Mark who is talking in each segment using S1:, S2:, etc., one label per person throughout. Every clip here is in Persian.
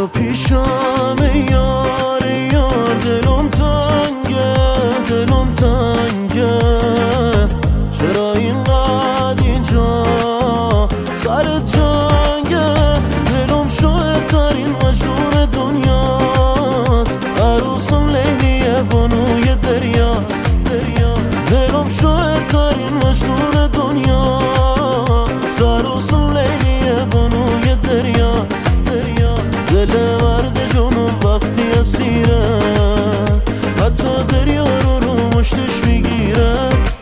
S1: تو پیشم یار یار، دلم تنگه دلم تنگه، چرا اینقدر اینجا سر جنگه؟ دلم شاعرترین مجنون دنیاست، عروسم لیلیه بانوی دریاست. دلم شاعرترین مجنون دنیاست، عروسم لیلیه بانوی دریاست. دل مرد جنوب وقتی اسیره، حتی دریا رو مشتش میگیره.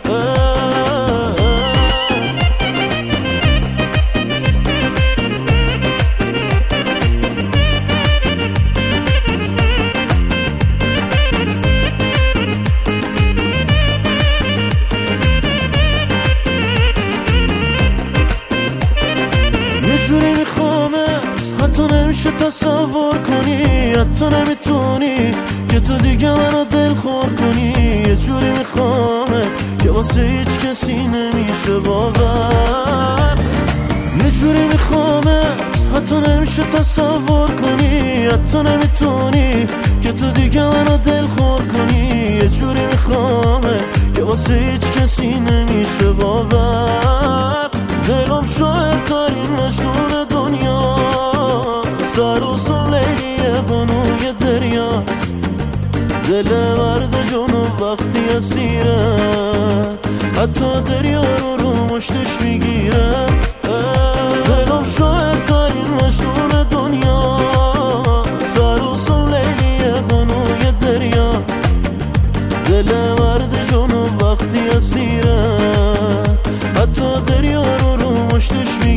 S1: یه جوری میخوامت حتی نمیشه تصور کنی، حتی نمیتونی که تو دیگه منو دلخور کنی. یه جوری میخوامت که واسه هیچ کسی نمیشه باور. یه جوری میخوامت حتی نمیشه تصور کنی، حتی نمیتونی که تو دیگه منو دلخور کنی. یه جوری میخوامت که واسه هیچ کسی نمیشه باور. دلم شاعرترین مجنون دنیا، عروسم لیلیه بانوی دریاست. دل مرد جنوب وقتی اسیره، حتی دریا رو مشتش میگیره. دلم شاعرترین مجنون دنیا، عروسم لیلیه بانوی دریا. دل مرد جنوب وقتی اسیره، حتی دریا رو مشتش میگیره.